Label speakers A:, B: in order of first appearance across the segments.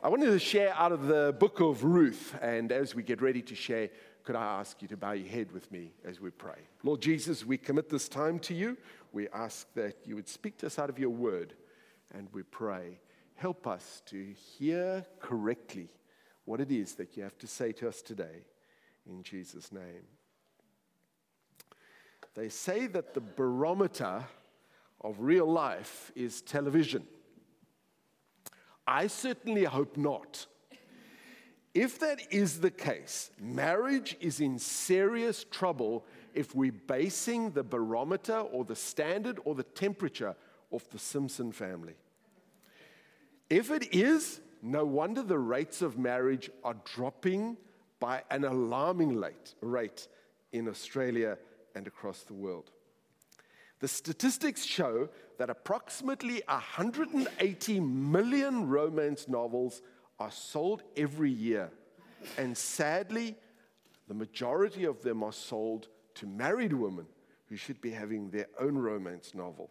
A: I wanted to share out of the book of Ruth, and as we get ready to share, could I ask you to bow your head with me as we pray? Lord Jesus, we commit this time to you. We ask that you would speak to us out of your word, and we pray, help us to hear correctly what it is that you have to say to us today, in Jesus' name. They say that the barometer of real life is television. I certainly hope not. If that is the case, marriage is in serious trouble if we're basing the barometer or the standard or the temperature of the Simpson family. If it is, no wonder the rates of marriage are dropping by an alarming rate in Australia and across the world. The statistics show that approximately 180 million romance novels are sold every year. And sadly, the majority of them are sold to married women who should be having their own romance novel.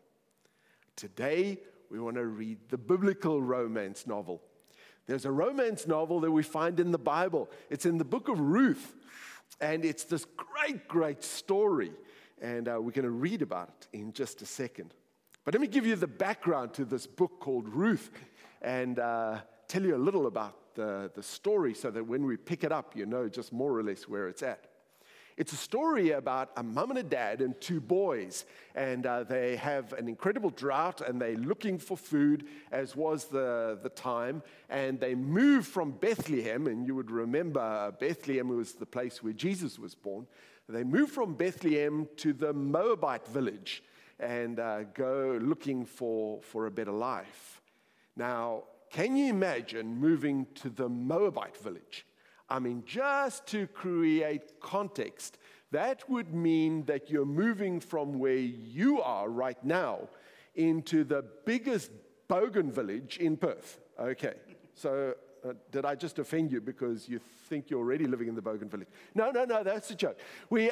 A: Today, we want to read the biblical romance novel. There's a romance novel that we find in the Bible. It's in the book of Ruth. And it's this great, great story. And we're going to read about it in just a second. But let me give you the background to this book called Ruth and tell you a little about the story so that when we pick it up, you know just more or less where it's at. It's a story about a mom and a dad and two boys, and they have an incredible drought, and they're looking for food, as was the time, and they move from Bethlehem, and you would remember Bethlehem was the place where Jesus was born. They move from Bethlehem to the Moabite village and go looking for a better life. Now, can you imagine moving to the Moabite village? I mean, just to create context, that would mean that you're moving from where you are right now into the biggest bogan village in Perth. Okay, so did I just offend you because you think you're already living in the bogan village? No, that's a joke.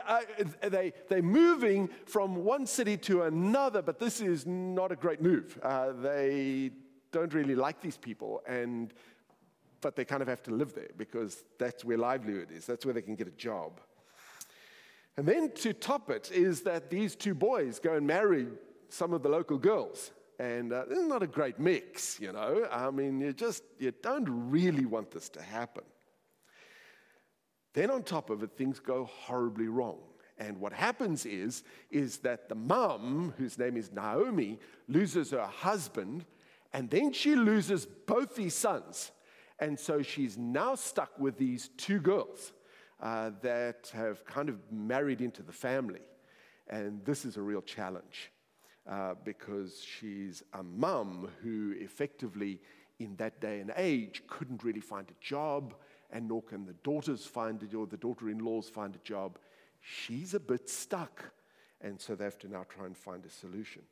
A: They're moving from one city to another, but this is not a great move. They don't really like these people, but they kind of have to live there because that's where livelihood is. That's where they can get a job. And then to top it is that these two boys go and marry some of the local girls. And it's not a great mix, you know. I mean, you don't really want this to happen. Then on top of it, things go horribly wrong. And what happens is that the mom, whose name is Naomi, loses her husband, and then she loses both these sons. And so she's now stuck with these two girls that have kind of married into the family. And this is a real challenge because she's a mum who effectively, in that day and age, couldn't really find a job, and nor can the daughters find it, or the daughter-in-laws find a job. She's a bit stuck, and so they have to now try and find a solution.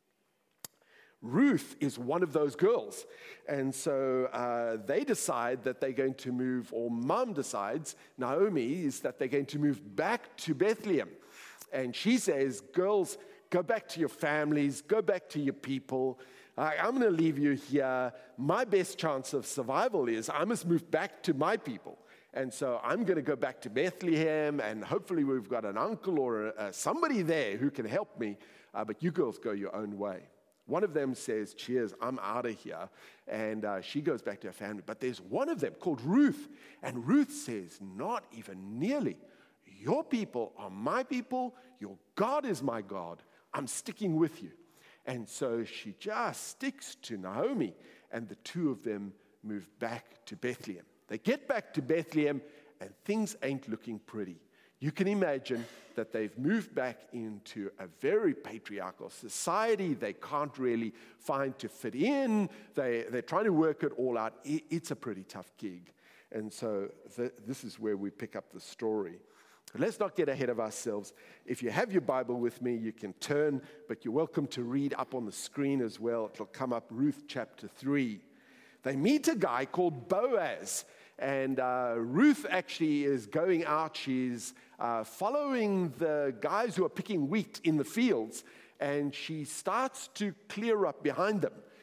A: Ruth is one of those girls, and so they decide that they're going to move, or mom decides, Naomi, is that they're going to move back to Bethlehem. And she says, girls, go back to your families, go back to your people. I'm going to leave you here. My best chance of survival is I must move back to my people. And so I'm going to go back to Bethlehem, and hopefully we've got an uncle or somebody there who can help me, but you girls go your own way. One of them says, cheers, I'm out of here. And she goes back to her family. But there's one of them called Ruth. And Ruth says, not even nearly. Your people are my people. Your God is my God. I'm sticking with you. And so she just sticks to Naomi. And the two of them move back to Bethlehem. They get back to Bethlehem, and things ain't looking pretty. You can imagine that they've moved back into a very patriarchal society. They can't really find to fit in. They're trying to work it all out. It's a pretty tough gig. And so this is where we pick up the story. Let's not get ahead of ourselves. If you have your Bible with me, you can turn, but you're welcome to read up on the screen as well. It'll come up, Ruth chapter 3. They meet a guy called Boaz. And Ruth actually is going out. She's following the guys who are picking wheat in the fields. And she starts to clear up behind them.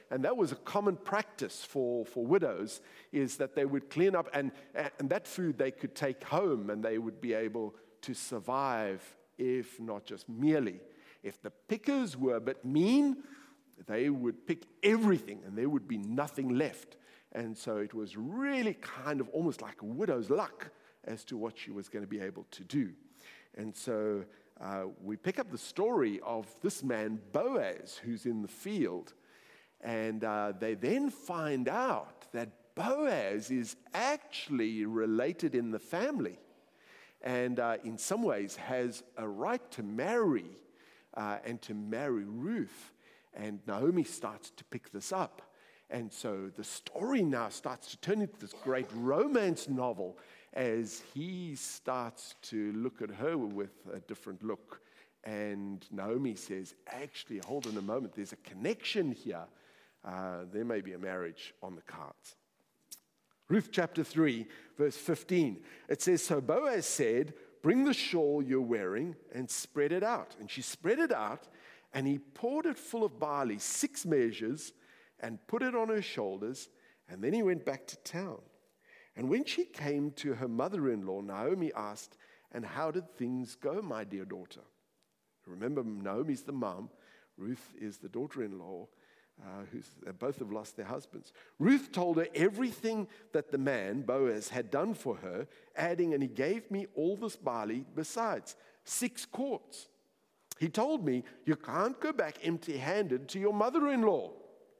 A: And that was a common practice for widows, is that they would clean up, and that food they could take home, and they would be able to survive, if not just merely. If the pickers were a bit mean, they would pick everything, and there would be nothing left. And so it was really kind of almost like a widow's luck as to what she was going to be able to do. And so we pick up the story of this man, Boaz, who's in the field. And they then find out that Boaz is actually related in the family, and in some ways has a right to marry and to marry Ruth. And Naomi starts to pick this up. And so the story now starts to turn into this great romance novel as he starts to look at her with a different look. And Naomi says, actually, hold on a moment, there's a connection here. There may be a marriage on the cards. Ruth chapter 3, verse 15. It says, so Boaz said, bring the shawl you're wearing and spread it out. And she spread it out, and he poured it full of barley, 6 measures, and put it on her shoulders, and then he went back to town. And when she came to her mother-in-law, Naomi asked, and how did things go, my dear daughter? Remember, Naomi's the mom, Ruth is the daughter-in-law, both have lost their husbands. Ruth told her everything that the man, Boaz, had done for her, adding, and he gave me all this barley besides, 6 quarts. He told me, you can't go back empty-handed to your mother-in-law.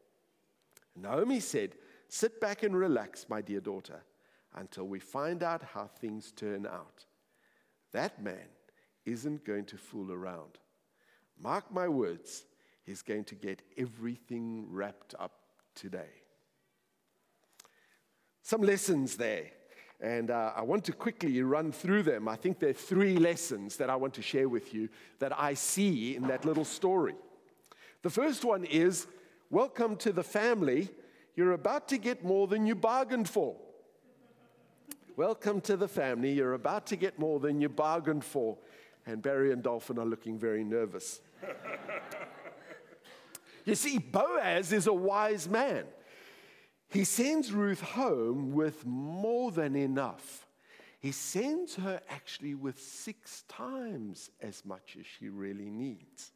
A: Naomi said, sit back and relax, my dear daughter, until we find out how things turn out. That man isn't going to fool around. Mark my words, he's going to get everything wrapped up today. Some lessons there, and I want to quickly run through them. I think there are 3 lessons that I want to share with you that I see in that little story. The first one is, welcome to the family. You're about to get more than you bargained for. Welcome to the family. You're about to get more than you bargained for. And Barry and Dolphin are looking very nervous. You see, Boaz is a wise man. He sends Ruth home with more than enough. He sends her actually with 6 times as much as she really needs.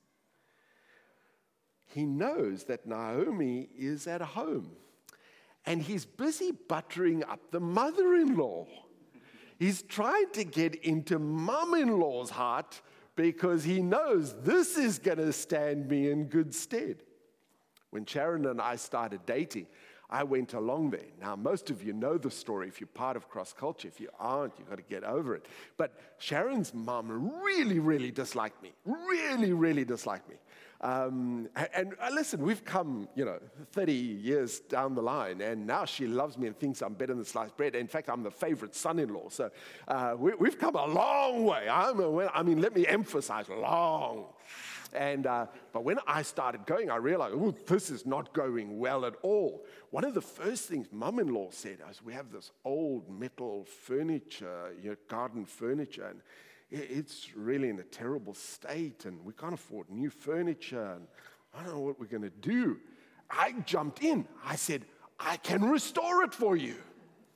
A: He knows that Naomi is at home, and he's busy buttering up the mother-in-law. He's trying to get into mom-in-law's heart because he knows this is going to stand me in good stead. When Sharon and I started dating, I went along there. Now, most of you know the story if you're part of Cross Culture. If you aren't, you've got to get over it. But Sharon's mom really, really disliked me. Really, really disliked me. And listen, we've come, 30 years down the line, and now she loves me and thinks I'm better than sliced bread. In fact, I'm the favorite son-in-law. So we've come a long way. Let me emphasize, long. And but when I started going, I realized, this is not going well at all. One of the first things mom-in-law said is, we have this old metal furniture, garden furniture, and it's really in a terrible state, and we can't afford new furniture, and I don't know what we're going to do. I jumped in. I said, I can restore it for you.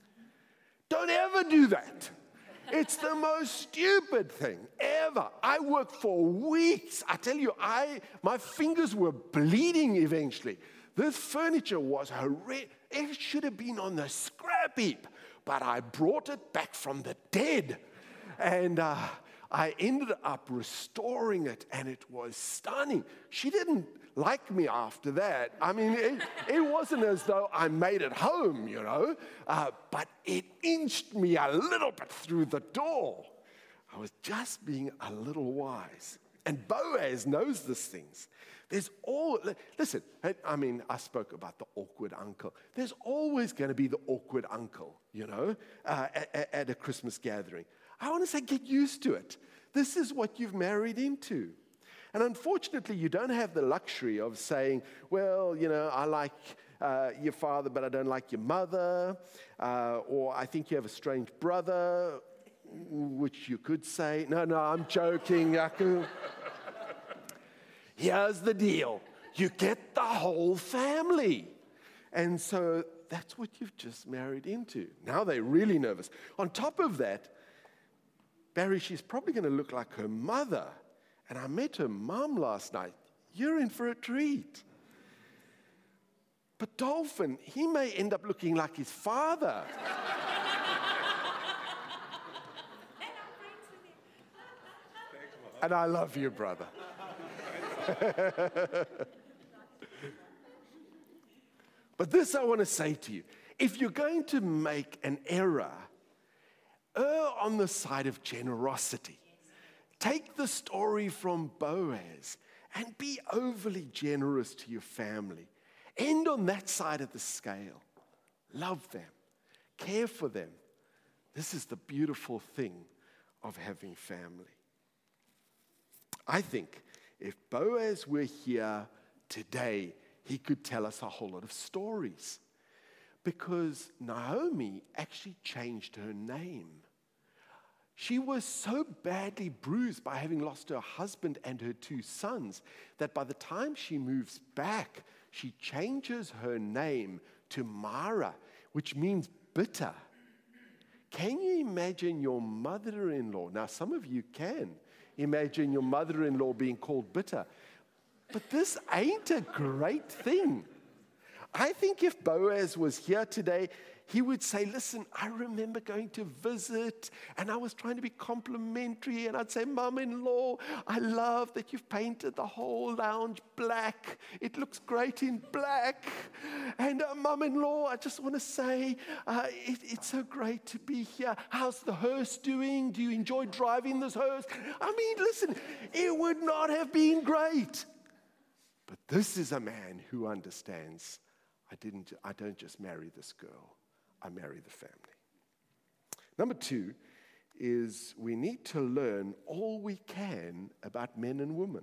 A: Don't ever do that. It's the most stupid thing ever. I worked for weeks. I tell you, my fingers were bleeding eventually. This furniture was horrendous. It should have been on the scrap heap, but I brought it back from the dead. And I ended up restoring it, and it was stunning. She didn't like me after that. It wasn't as though I made it home, but it inched me a little bit through the door. I was just being a little wise. And Boaz knows these things. Listen, I spoke about the awkward uncle. There's always going to be the awkward uncle, at a Christmas gathering. I want to say, get used to it. This is what you've married into. And unfortunately, you don't have the luxury of saying, well, I like your father, but I don't like your mother. Or I think you have a strange brother, which you could say. No, I'm joking. Here's the deal. You get the whole family. And so that's what you've just married into. Now they're really nervous. On top of that, Barry, she's probably going to look like her mother. And I met her mom last night. You're in for a treat. But Dolphin, he may end up looking like his father. And I love you, brother. But this I want to say to you. If you're going to make an error, err on the side of generosity. Take the story from Boaz and be overly generous to your family. End on that side of the scale. Love them. Care for them. This is the beautiful thing of having family. I think if Boaz were here today, he could tell us a whole lot of stories. Because Naomi actually changed her name. She was so badly bruised by having lost her husband and her 2 sons that by the time she moves back, she changes her name to Mara, which means bitter. Can you imagine your mother-in-law? Now, some of you can imagine your mother-in-law being called bitter. But this ain't a great thing. I think if Boaz was here today, he would say, listen, I remember going to visit and I was trying to be complimentary and I'd say, Mom-in-law, I love that you've painted the whole lounge black. It looks great in black. And Mom-in-law, I just want to say, it's so great to be here. How's the hearse doing? Do you enjoy driving this hearse? I mean, listen, it would not have been great. But this is a man who understands, I don't just marry this girl. I marry the family. Number 2 is we need to learn all we can about men and women.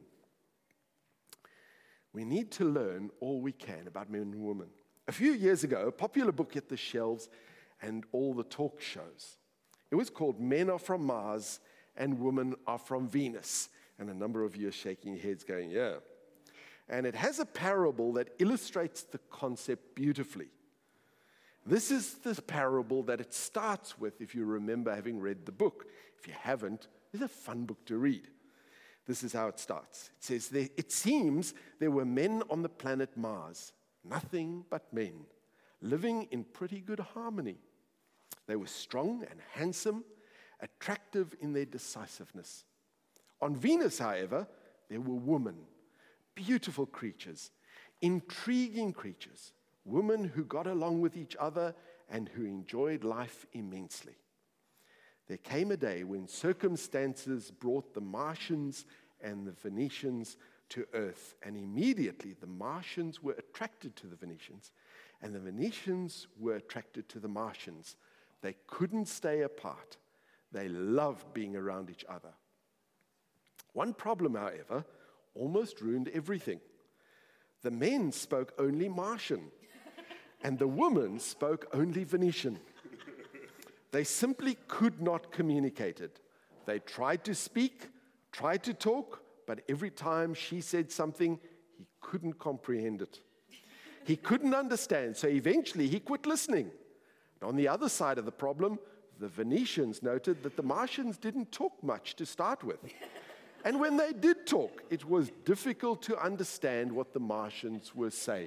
A: We need to learn all we can about men and women. A few years ago, a popular book hit the shelves and all the talk shows. It was called Men Are From Mars and Women Are From Venus. And a number of you are shaking your heads going, yeah. And it has a parable that illustrates the concept beautifully. This is the parable that it starts with, if you remember having read the book. If you haven't, it's a fun book to read. This is how it starts. It says, it seems there were men on the planet Mars, nothing but men, living in pretty good harmony. They were strong and handsome, attractive in their decisiveness. On Venus, however, there were women, beautiful creatures, intriguing creatures, women who got along with each other and who enjoyed life immensely. There came a day when circumstances brought the Martians and the Venetians to Earth, and immediately the Martians were attracted to the Venetians, and the Venetians were attracted to the Martians. They couldn't stay apart. They loved being around each other. One problem, however, almost ruined everything. The men spoke only Martian, and the women spoke only Venetian. They simply could not communicate it. They tried to speak, tried to talk, but every time she said something, he couldn't comprehend it. He couldn't understand, so eventually he quit listening. And on the other side of the problem, the Venetians noted that the Martians didn't talk much to start with. And when they did talk, it was difficult to understand what the Martians were saying.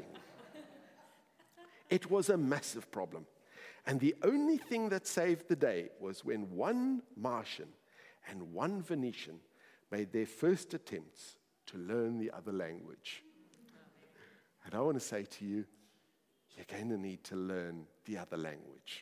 A: It was a massive problem. And the only thing that saved the day was when one Martian and one Venetian made their first attempts to learn the other language. And I want to say to you, you're going to need to learn the other language.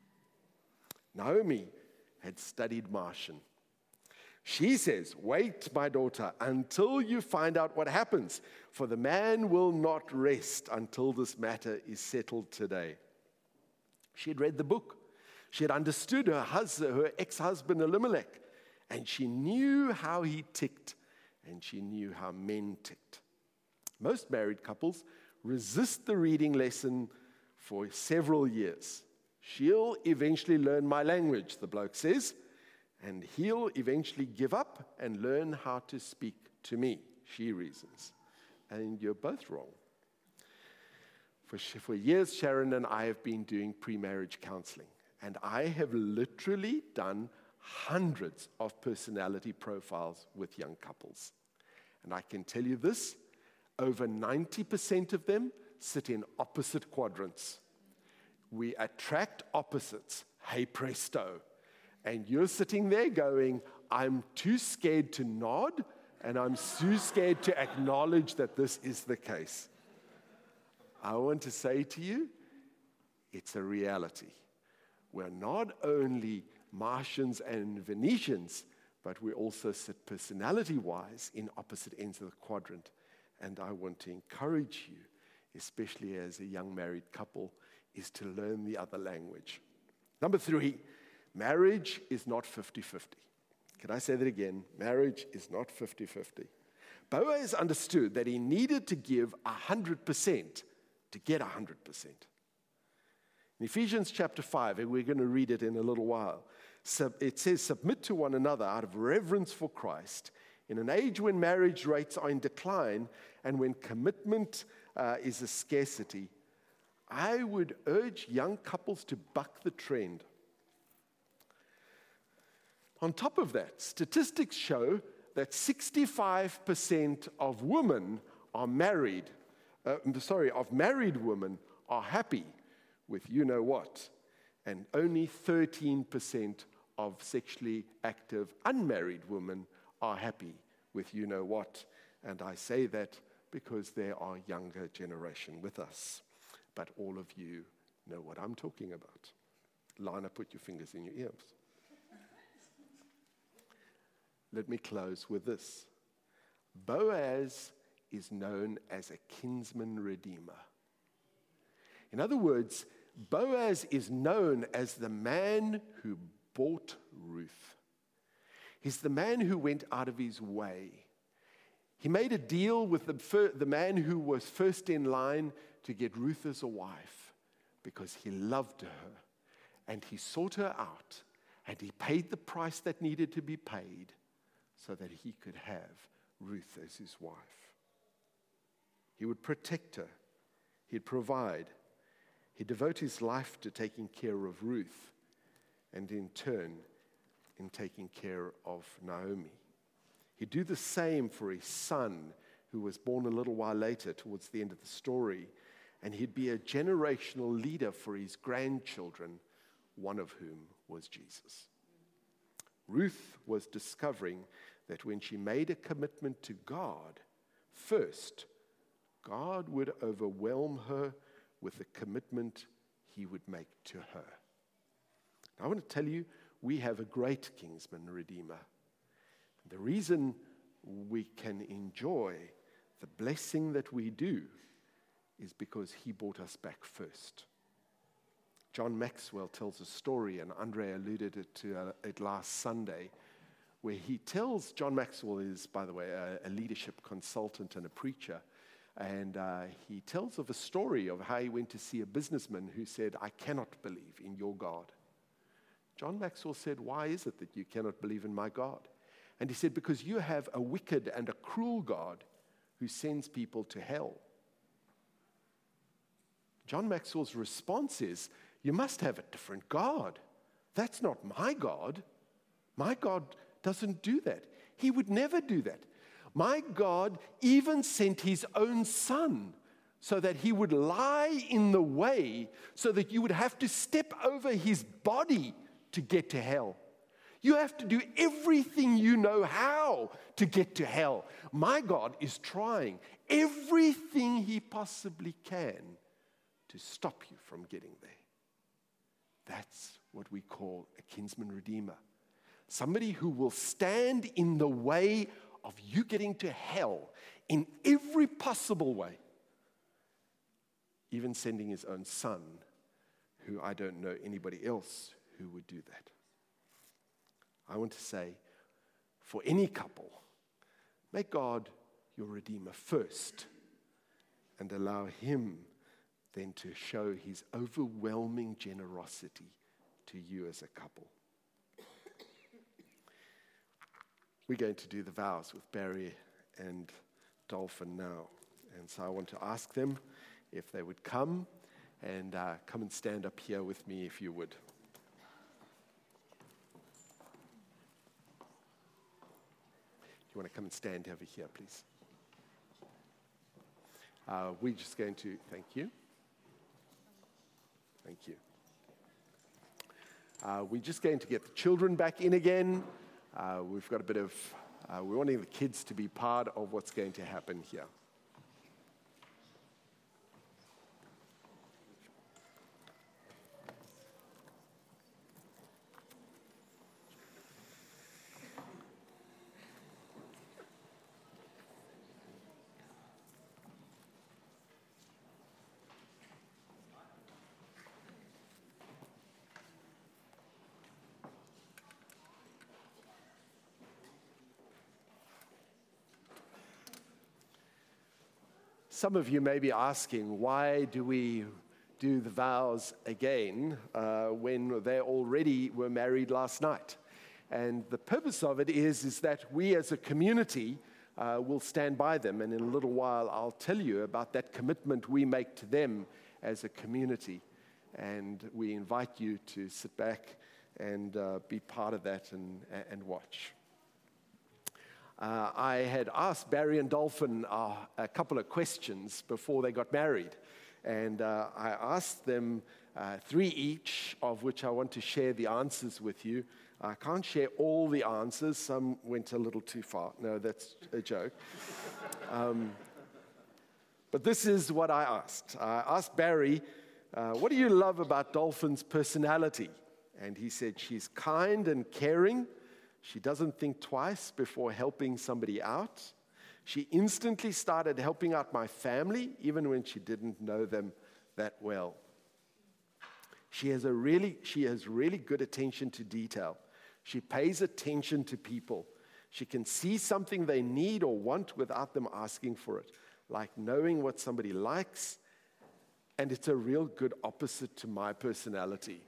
A: Naomi had studied Martian. She says, wait, my daughter, until you find out what happens, for the man will not rest until this matter is settled today. She had read the book. She had understood her ex-husband Elimelech, and she knew how he ticked, and she knew how men ticked. Most married couples resist the reading lesson for several years. She'll eventually learn my language, the bloke says, and he'll eventually give up and learn how to speak to me, she reasons. and you're both wrong. For years, Sharon and I have been doing pre-marriage counseling, and I have literally done hundreds of personality profiles with young couples. And I can tell you this, over 90% of them sit in opposite quadrants. We attract opposites, hey presto. And you're sitting there going, I'm too scared to nod, and I'm too scared to acknowledge that this is the case. I want to say to you, it's a reality. We're not only Martians and Venetians, but we also sit personality-wise in opposite ends of the quadrant. And I want to encourage you, especially as a young married couple, is to learn the other language. Number 3, marriage is not 50-50. Can I say that again? Marriage is not 50-50. Boaz understood that he needed to give 100% to get 100%. In Ephesians chapter 5, and we're going to read it in a little while, it says, submit to one another out of reverence for Christ. In an age when marriage rates are in decline and when commitment is a scarcity, I would urge young couples to buck the trend. On top of that, statistics show that 65% of women are married, of married women are happy with you-know-what, and only 13% of sexually active unmarried women are happy with you-know-what. And I say that because there are younger generation with us. But all of you know what I'm talking about. Lana, put your fingers in your ears. Let me close with this. Boaz is known as a kinsman redeemer. In other words, Boaz is known as the man who bought Ruth. He's the man who went out of his way. He made a deal with the man who was first in line to get Ruth as a wife because he loved her and he sought her out and he paid the price that needed to be paid so that he could have Ruth as his wife. He would protect her. He'd provide. He'd devote his life to taking care of Ruth and in turn in taking care of Naomi. He'd do the same for his son, who was born a little while later towards the end of the story, and he'd be a generational leader for his grandchildren, one of whom was Jesus. Ruth was discovering that when she made a commitment to God, first, God would overwhelm her with the commitment he would make to her. I want to tell you, we have a great kinsman redeemer. The reason we can enjoy the blessing that we do is because he brought us back first. John Maxwell tells a story, and Andre alluded to it last Sunday, where he tells, John Maxwell is, by the way, a leadership consultant and a preacher, and he tells of a story of how he went to see a businessman who said, I cannot believe in your God. John Maxwell said, why is it that you cannot believe in my God? And he said, because you have a wicked and a cruel God who sends people to hell. John Maxwell's response is, you must have a different God. That's not my God. My God doesn't do that. He would never do that. My God even sent his own son so that he would lie in the way so that you would have to step over his body to get to hell. You have to do everything you know how to get to hell. My God is trying everything he possibly can to stop you from getting there. That's what we call a kinsman redeemer. Somebody who will stand in the way of you getting to hell in every possible way. Even sending his own son, who I don't know anybody else who would do that. I want to say, for any couple, make God your Redeemer first and allow him then to show his overwhelming generosity to you as a couple. We're going to do the vows with Barry and Dolphin now. And so I want to ask them if they would come and stand up here with me if you would. Do you want to come and stand over here, please? We're just going to, thank you. Thank you. We're just going to get the children back in again. We've got a bit of, we're wanting the kids to be part of what's going to happen here. Some of you may be asking, why do we do the vows again when they already were married last night? And the purpose of it is that we as a community will stand by them. And in a little while, I'll tell you about that commitment we make to them as a community. And we invite you to sit back and be part of that and watch. I had asked Barry and Dolphin a couple of questions before they got married. And I asked them 3 each, of which I want to share the answers with you. I can't share all the answers. Some went a little too far. No, that's a joke. But this is what I asked. I asked Barry, what do you love about Dolphin's personality? And he said, she's kind and caring. She doesn't think twice before helping somebody out. She instantly started helping out my family, even when she didn't know them that well. She has really good attention to detail. She pays attention to people. She can see something they need or want without them asking for it, like knowing what somebody likes, and it's a real good opposite to my personality.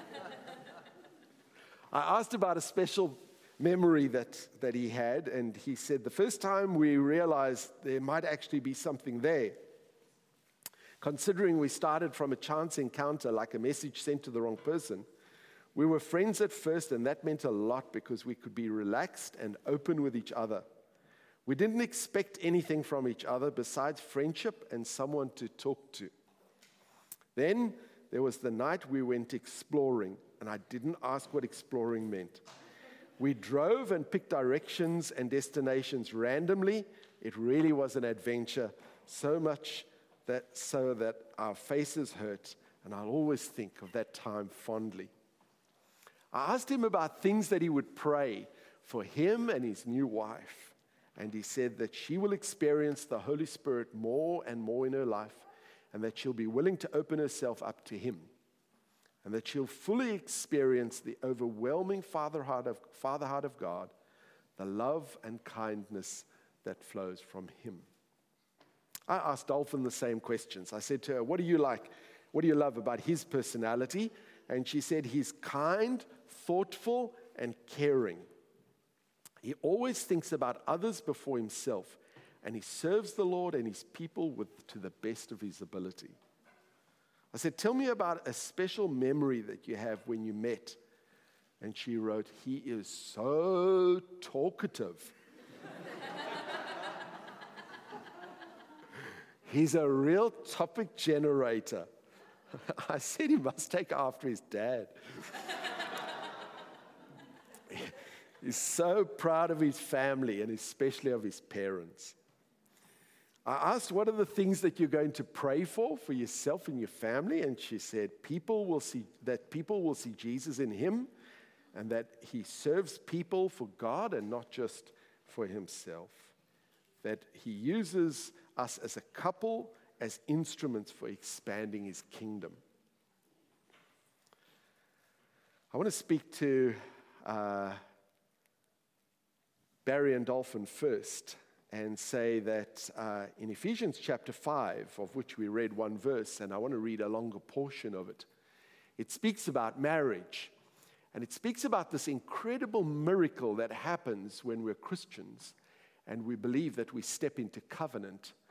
A: I asked about a special memory that he had, and he said the first time we realized there might actually be something there, considering we started from a chance encounter, like a message sent to the wrong person. We were friends at first, and that meant a lot because we could be relaxed and open with each other. We didn't expect anything from each other besides friendship and someone to talk to. Then there was the night we went exploring, and I didn't ask what exploring meant. We drove and picked directions and destinations randomly. It really was an adventure, so that our faces hurt, and I'll always think of that time fondly. I asked him about things that he would pray for him and his new wife, and he said that she will experience the Holy Spirit more and more in her life, and that she'll be willing to open herself up to him, and that she'll fully experience the overwhelming Father heart of God, the love and kindness that flows from him. I asked Dolphin the same questions. I said to her, what do you like? What do you love about his personality? And she said he's kind, thoughtful, and caring. He always thinks about others before himself, and he serves the Lord and his people to the best of his ability. I said, tell me about a special memory that you have when you met. And she wrote, he is so talkative. He's a real topic generator. I said he must take after his dad. He's so proud of his family and especially of his parents. I asked, what are the things that you're going to pray for yourself and your family? And she said, people will see Jesus in him, and that he serves people for God and not just for himself. That he uses us as a couple as instruments for expanding his kingdom. I want to speak to Barry and Dolphin first, and say that in Ephesians chapter 5, of which we read one verse, and I want to read a longer portion of it, it speaks about marriage. And it speaks about this incredible miracle that happens when we're Christians and we believe that we step into covenant,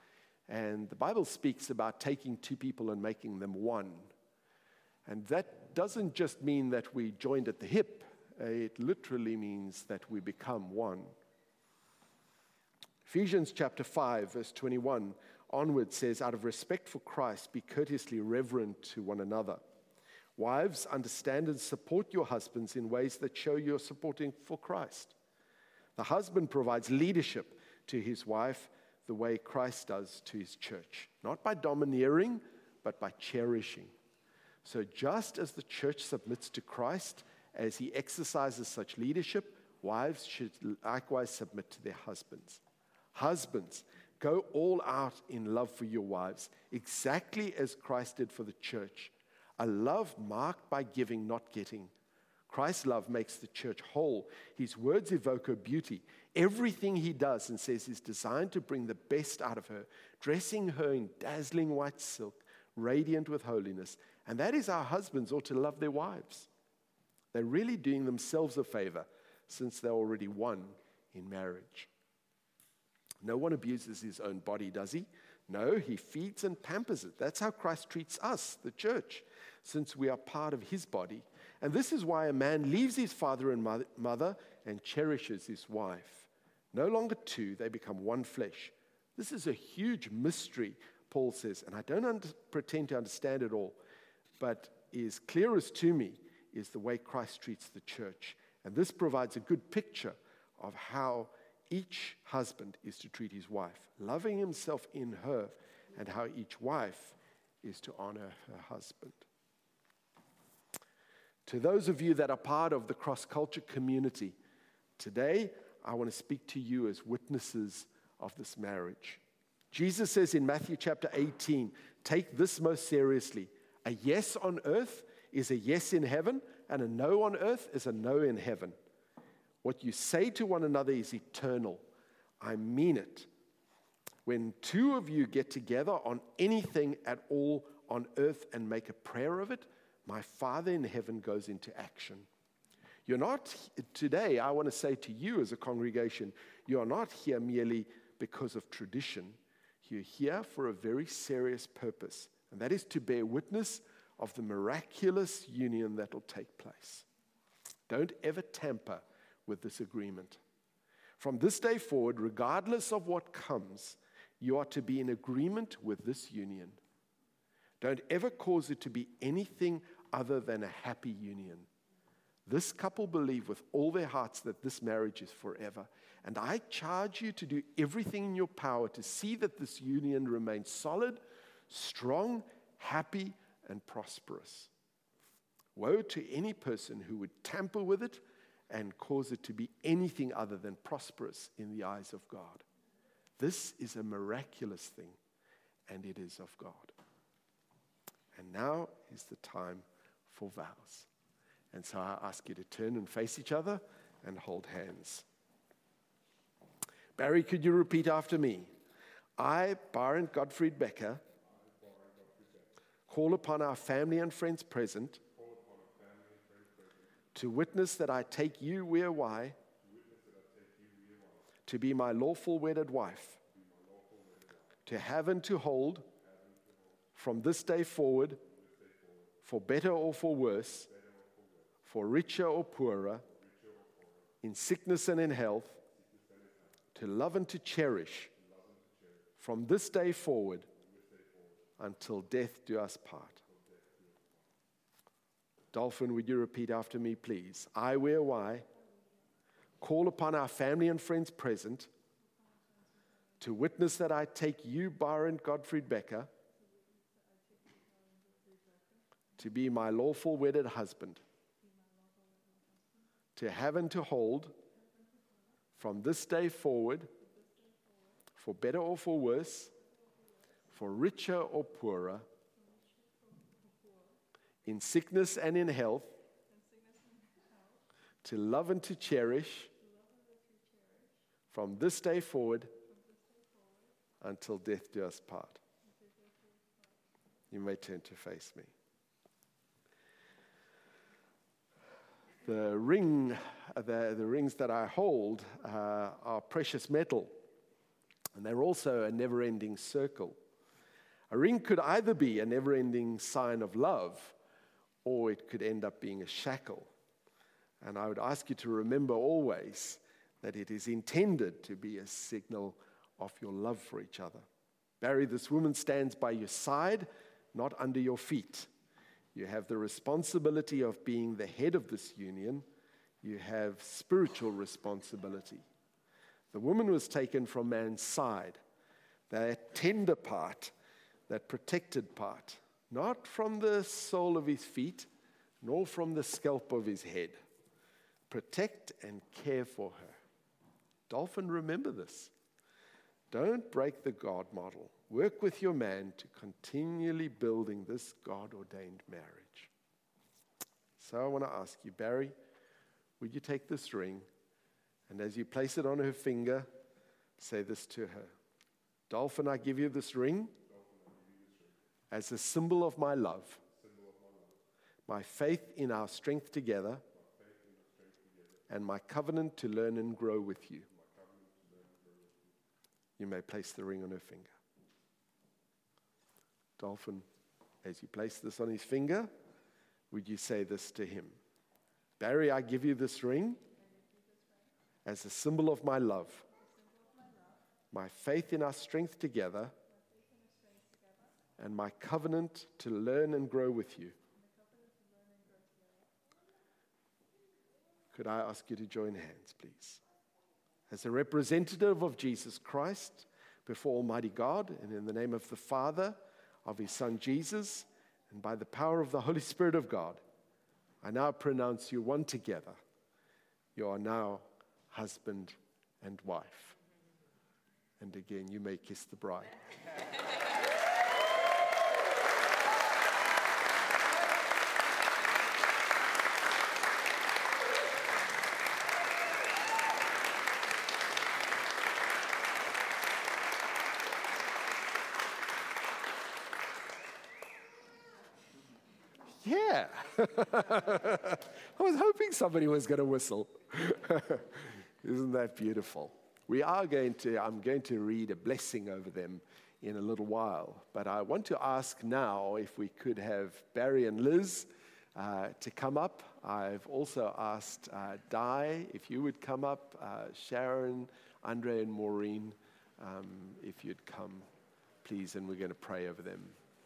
A: And the Bible speaks about taking two people and making them one. And that doesn't just mean that we joined at the hip. It literally means that we become one. Ephesians chapter 5, verse 21 onward says, out of respect for Christ, be courteously reverent to one another. Wives, understand and support your husbands in ways that show you're supporting for Christ. The husband provides leadership to his wife the way Christ does to his church, not by domineering, but by cherishing. So just as the church submits to Christ as he exercises such leadership, wives should likewise submit to their husbands. Husbands, go all out in love for your wives, exactly as Christ did for the church. A love marked by giving, not getting. Christ's love makes the church whole. His words evoke her beauty. Everything he does and says is designed to bring the best out of her, dressing her in dazzling white silk, radiant with holiness. And that is how husbands ought to love their wives. They're really doing themselves a favor since they're already one in marriage. No one abuses his own body, does he? No, he feeds and pampers it. That's how Christ treats us, the church, since we are part of his body. And this is why a man leaves his father and mother and cherishes his wife. No longer two, they become one flesh. This is a huge mystery, Paul says, and I don't pretend to understand it all, but is clearest to me is the way Christ treats the church. And this provides a good picture of how each husband is to treat his wife, loving himself in her, and how each wife is to honor her husband. To those of you that are part of the cross-culture community, today I want to speak to you as witnesses of this marriage. Jesus says in Matthew chapter 18, take this most seriously. A yes on earth is a yes in heaven, and a no on earth is a no in heaven. What you say to one another is eternal. I mean it. When two of you get together on anything at all on earth and make a prayer of it, my Father in heaven goes into action. You're not, today, I want to say to you as a congregation, you are not here merely because of tradition. You're here for a very serious purpose, and that is to bear witness of the miraculous union that will take place. Don't ever tamper with this agreement. From this day forward, regardless of what comes, you are to be in agreement with this union. Don't ever cause it to be anything other than a happy union. This couple believe with all their hearts that this marriage is forever. And I charge you to do everything in your power to see that this union remains solid, strong, happy, and prosperous. Woe to any person who would tamper with it and cause it to be anything other than prosperous in the eyes of God. This is a miraculous thing, and it is of God. And now is the time for vows. And so I ask you to turn and face each other and hold hands. Barry, could you repeat after me? I, Byron Gottfried Becker, call upon our family and friends present to witness that I take you, Weir Y, to be my lawful wedded wife, to have and to hold from this day forward, for better or for worse, for richer or poorer, in sickness and in health, to love and to cherish from this day forward until death do us part. Dolphin, would you repeat after me, please? I, Weir Y, call upon our family and friends present to witness that I take you, Byron Gottfried Becker, to be my lawful wedded husband, to have and to hold from this day forward, for better or for worse, for richer or poorer, in sickness and in health, to love and to cherish from this day forward until death do us part. You may turn to face me. The rings that I hold are precious metal. And they're also a never-ending circle. A ring could either be a never-ending sign of love, or it could end up being a shackle. And I would ask you to remember always that it is intended to be a signal of your love for each other. Barry, this woman stands by your side, not under your feet. You have the responsibility of being the head of this union. You have spiritual responsibility. The woman was taken from man's side, that tender part, that protected part, not from the sole of his feet, nor from the scalp of his head. Protect and care for her. Dolphin, remember this. Don't break the God model. Work with your man to continually building this God-ordained marriage. So I want to ask you, Barry, would you take this ring, and as you place it on her finger, say this to her. Dolphin, I give you this ring as a symbol of my love, my faith in our strength together, and my covenant to learn and grow with you. You may place the ring on her finger. Dolphin, as you place this on his finger, would you say this to him? Barry, I give you this ring as a symbol of my love, my faith in our strength together, and my covenant to learn and grow with you. Could I ask you to join hands, please? As a representative of Jesus Christ before Almighty God, and in the name of the Father, of His Son Jesus, and by the power of the Holy Spirit of God, I now pronounce you one together. You are now husband and wife. And again, you may kiss the bride. Yeah. I was hoping somebody was going to whistle. Isn't that beautiful? I'm going to read a blessing over them in a little while. But I want to ask now if we could have Barry and Liz to come up. I've also asked Di if you would come up, Sharon, Andre, and Maureen, if you'd come, please, and we're going to pray over them.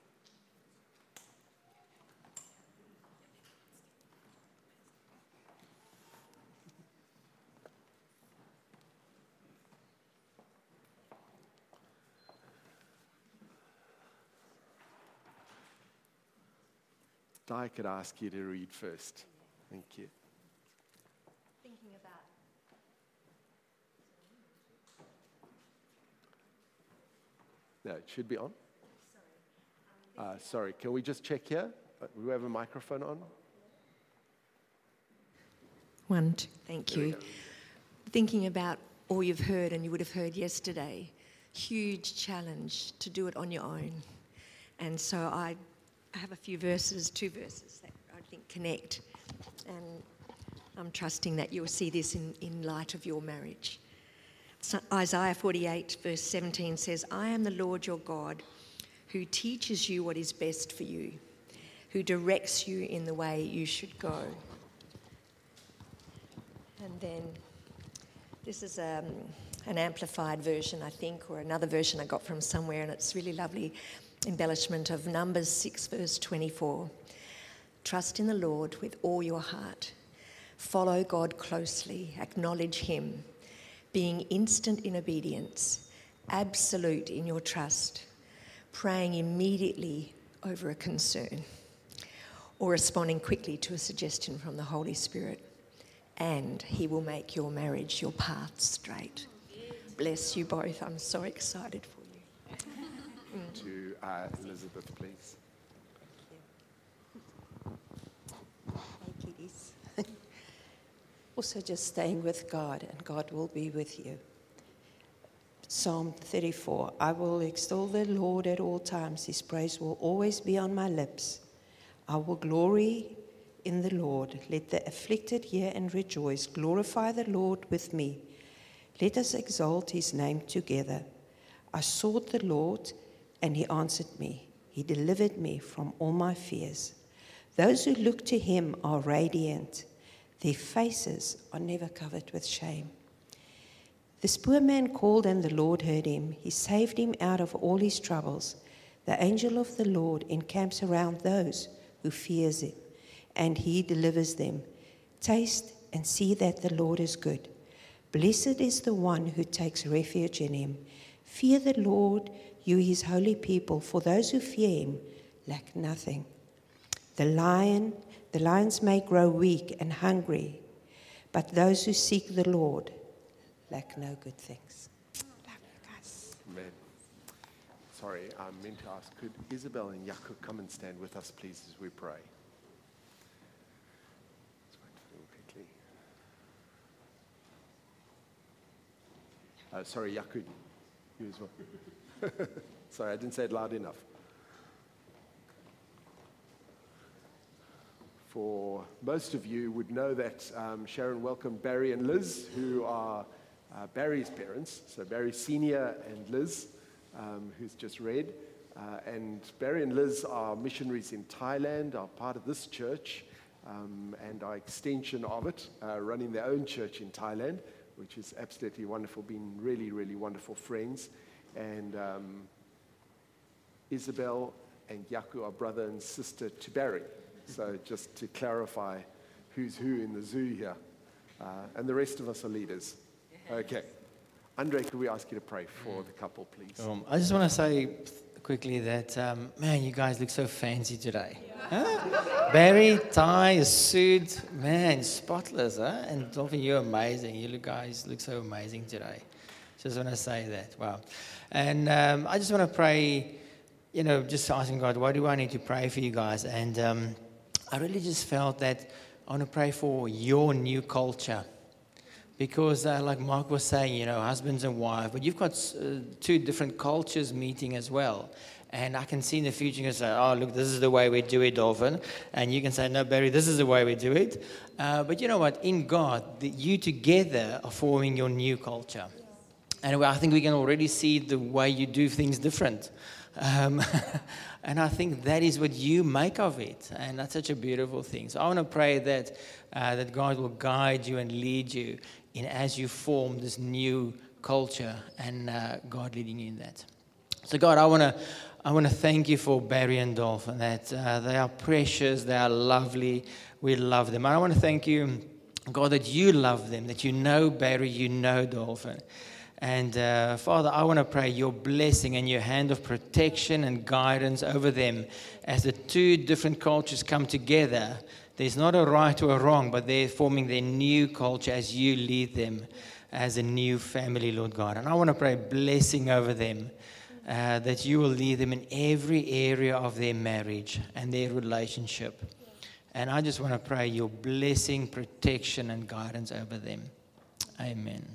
A: Di, could ask you to read first. Thank you.
B: Thinking about.
A: No, it should be on. Sorry, can we just check here? Do we have a microphone on?
B: One, two, thank you. Thinking about all you've heard and you would have heard yesterday, huge challenge to do it on your own. And so I have a few verses, 2 verses that I think connect, and I'm trusting that you'll see this in light of your marriage. So Isaiah 48 verse 17 says, I am the Lord your God who teaches you what is best for you, who directs you in the way you should go. And then this is an amplified version, I think, or another version I got from somewhere, and it's really lovely embellishment of Numbers 6 verse 24. Trust in the Lord with all your heart. Follow God closely. Acknowledge Him. Being instant in obedience. Absolute in your trust. Praying immediately over a concern. Or responding quickly to a suggestion from the Holy Spirit. And He will make your marriage, your path straight. Bless you both. I'm so excited for you.
A: To Elizabeth, please.
C: Hey, kiddies. Also just staying with God, and God will be with you. Psalm 34, I will extol the Lord at all times. His praise will always be on my lips. I will glory in the Lord. Let the afflicted hear and rejoice. Glorify the Lord with me. Let us exalt His name together. I sought the Lord, and he answered me. He delivered me from all my fears. Those who look to him are radiant. Their faces are never covered with shame. This poor man called, and the Lord heard him. He saved him out of all his troubles. The angel of the Lord encamps around those who fears him, and he delivers them. Taste and see that the Lord is good. Blessed is the one who takes refuge in him. Fear the Lord, you his holy people, for those who fear him lack nothing. The lions may grow weak and hungry, but those who seek the Lord lack no good things. Love you guys.
A: Amen. Sorry, I meant to ask, could Isabel and Jaco come and stand with us, please, as we pray? Let's wait for them quickly. Sorry, Jaco, you as well. Sorry, I didn't say it loud enough. For most of you would know that Sharon welcomed Barry and Liz, who are Barry's parents, so Barry Senior and Liz, who's just read. And Barry and Liz are missionaries in Thailand, are part of this church, and are extension of it, running their own church in Thailand, which is absolutely wonderful, been really, really wonderful friends. And Isabel and Jaco are brother and sister to Barry. So just to clarify who's who in the zoo here. And the rest of us are leaders. Okay. Andre, could we ask you to pray for the couple, please?
D: I just want to say quickly that, man, you guys look so fancy today. Huh? Barry, tie, a suit, man, spotless, huh? And Dolphin, you're amazing. You guys look so amazing today. Just want to say that. Wow. And I just want to pray, just asking God, what do I need to pray for you guys? And I really just felt that I want to pray for your new culture. Because like Mark was saying, husbands and wives, but you've got two different cultures meeting as well. And I can see in the future, you can say, oh, look, this is the way we do it, Dolphin. And you can say, no, Barry, this is the way we do it. But you know what? In God, you together are forming your new culture. And I think we can already see the way you do things different. And I think that is what you make of it. And that's such a beautiful thing. So I want to pray that that God will guide you and lead you in as you form this new culture, and God leading you in that. So God, I want to thank you for Barry and Dolphin, that they are precious, they are lovely, we love them. And I want to thank you, God, that you love them, that you know Barry, you know Dolphin. And Father, I want to pray your blessing and your hand of protection and guidance over them as the two different cultures come together. There's not a right or a wrong, but they're forming their new culture as you lead them as a new family, Lord God. And I want to pray blessing over them, that you will lead them in every area of their marriage and their relationship. And I just want to pray your blessing, protection, and guidance over them. Amen.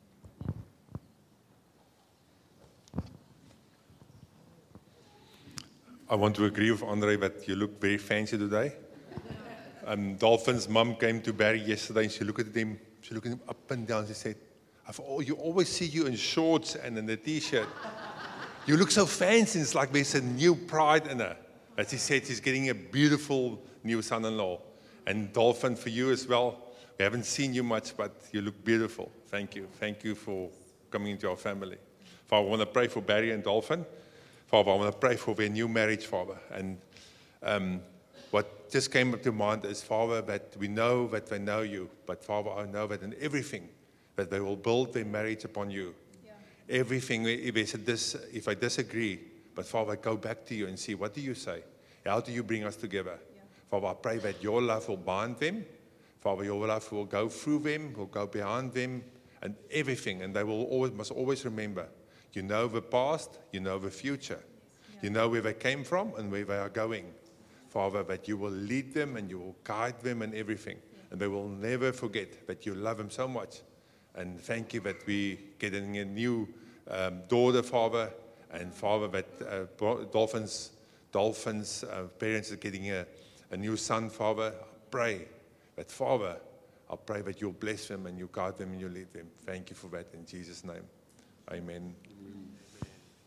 E: I want to agree with Andre that you look very fancy today. Dolphin's mum came to Barry yesterday and she looked at him up and down. She said, you always see you in shorts and in a t-shirt. You look so fancy. It's like there's a new pride in her. As he said, she's getting a beautiful new son-in-law. And Dolphin, for you as well. We haven't seen you much, but you look beautiful. Thank you. Thank you for coming into our family. Father, I want to pray for Barry and Dolphin. Father, I want to pray for their new marriage, Father. And what just came up to mind is, Father, that we know that they know you. But, Father, I know that in everything, that they will build their marriage upon you. Yeah. Everything, if I disagree, but, Father, I go back to you and see, what do you say? How do you bring us together? Yeah. Father, I pray that your love will bind them. Father, your love will go through them, will go behind them, and everything. And they must always remember, you know the past, you know the future. You know where they came from and where they are going. Father, that you will lead them and you will guide them in everything. And they will never forget that you love them so much. And thank you that we getting a new daughter, Father. And Father, that Dolphin's parents are getting a new son, Father. I pray that, Father, I pray that you'll bless them and you guide them and you lead them. Thank you for that in Jesus' name. Amen.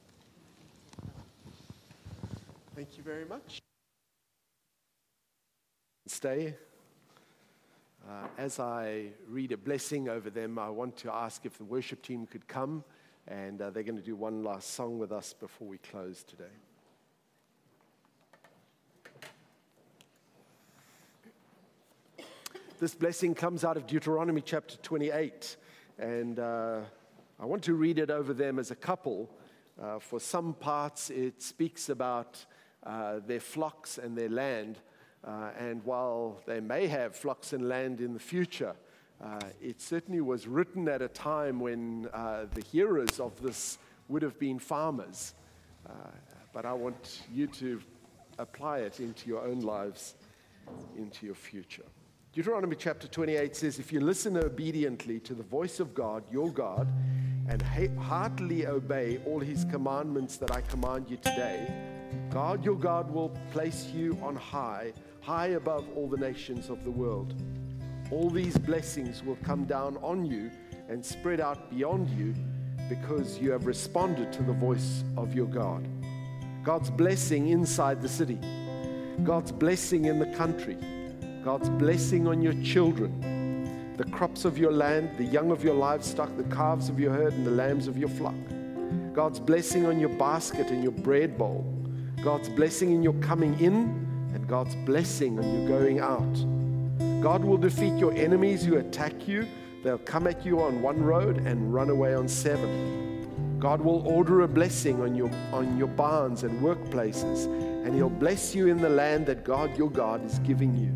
A: Thank you very much. Stay. As I read a blessing over them, I want to ask if the worship team could come, and they're going to do one last song with us before we close today. This blessing comes out of Deuteronomy chapter 28, and I want to read it over them as a couple. For some parts, it speaks about their flocks and their land. And while they may have flocks and land in the future, it certainly was written at a time when the hearers of this would have been farmers. But I want you to apply it into your own lives, into your future. Deuteronomy chapter 28 says, if you listen obediently to the voice of God, your God, and heartily obey all his commandments that I command you today, God, your God, will place you on high above all the nations of the world. All these blessings will come down on you and spread out beyond you because you have responded to the voice of your God. God's blessing inside the city, God's blessing in the country, God's blessing on your children, the crops of your land, the young of your livestock, the calves of your herd, and the lambs of your flock. God's blessing on your basket and your bread bowl. God's blessing in your coming in, and God's blessing on you going out. God will defeat your enemies who attack you. They'll come at you on one road and run away on seven. God will order a blessing on your barns and workplaces, and he'll bless you in the land that God, your God, is giving you.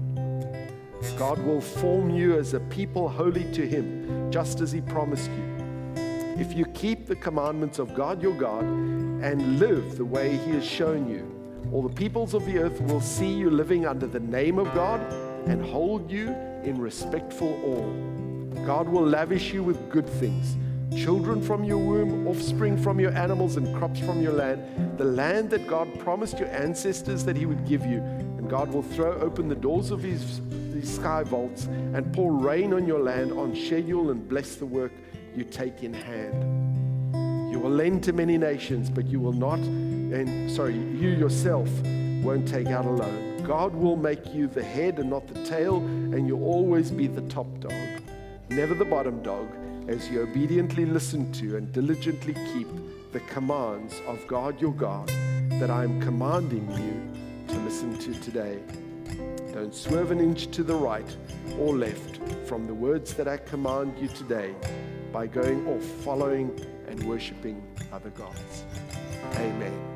A: God will form you as a people holy to him, just as he promised you. If you keep the commandments of God, your God, and live the way he has shown you, all the peoples of the earth will see you living under the name of God and hold you in respectful awe. God will lavish you with good things, children from your womb, offspring from your animals, and crops from your land, the land that God promised your ancestors that he would give you. And God will throw open the doors of his sky vaults and pour rain on your land on schedule and bless the work you take in hand. You will lend to many nations, but you you yourself won't take out a loan. God will make you the head and not the tail, and you'll always be the top dog, never the bottom dog, as you obediently listen to and diligently keep the commands of God your God that I am commanding you to listen to today. Don't swerve an inch to the right or left from the words that I command you today by going off, following and worshiping other gods. Amen.